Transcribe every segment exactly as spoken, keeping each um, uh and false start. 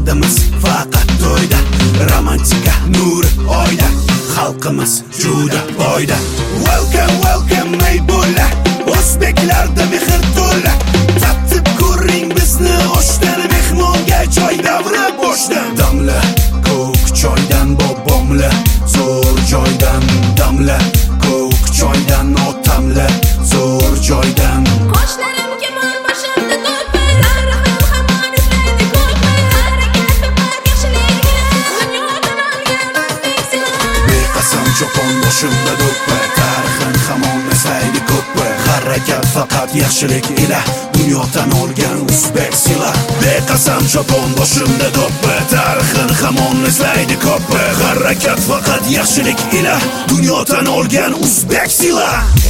Dardimiz faqat to'yda, romantika nuri oyda, xalqimiz juda boyda. Welcome, welcome ey bo'la, o'zbeklarda mehr to'la. Tatib ko'ring bizni oshdan, mehmonga choy davri boshdan. Damla ko'k choydan bobomla, zo'r joydan damla, ko'k choydan otamla, zo'r joydan. Qoshlarim kemon boshimda to'pa, tarixim hamon izlaydi ko'pmi, harakat qilib yaxshilikni dunyodan olgan o'zbeksan. Beqasam chopon boshimda do'ppi, tarixim hamon izlaydi ko'pmi, harakat faqat yaxshilik ila dunyodan olgan o'zbek sila. Beqasam chopon boshimda do'ppi, tarixim hamon izlaydi ko'pmi, harakat faqat yaxshilik ila dunyodan olgan o'zbek sila.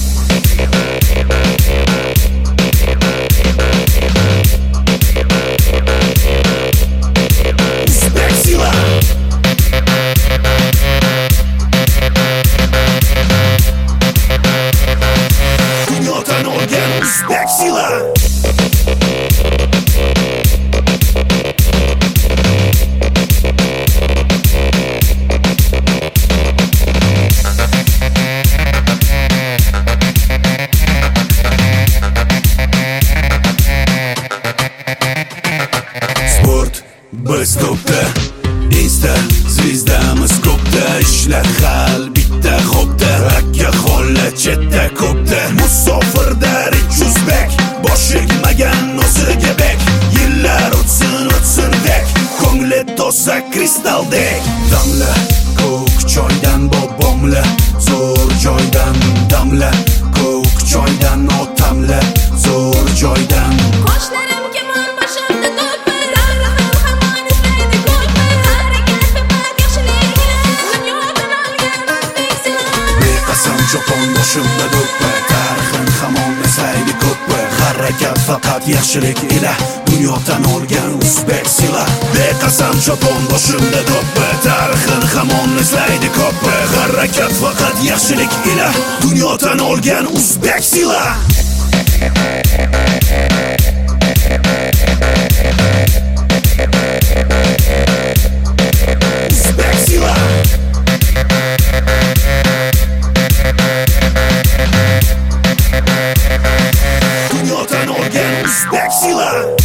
O'zbek sila. Dunyodan olgan o'zbek sila. Sport biz to'pda, Insta zvizdamiz ko'pda, ishlar hal bitta xo'pda, akka xolla chetda ko'pda. Musofirda rich o'zbek, boshigmagan o'ziga bek, yillar o'tsin o'tsin dek, ko'ngli toza kristaldek. Damla ko'k choydan bobomla, zo'r joydan damla, ko'k choydan otamla, zo'r joydan. Qoshlarim kemon boshimda to'pa, tarixim hamon izlaydi ko'pmi, harakat qilib yaxshilikni dunyodan olgan o'zbeksan. Beqasam chopon boshimda do'ppi, tarixim hamon izlaydi ko'pmi, harakat faqat yaxshilik ila dunyodan olgan o'zbek sila. Beqasam chopon boshimda do'ppi, tarixim hamon izlaydi ko'pmi, harakat faqat yaxshilik ila dunyodan olgan o'zbek sila. O'zbek sila. Dunyodan olgan o'zbek sila.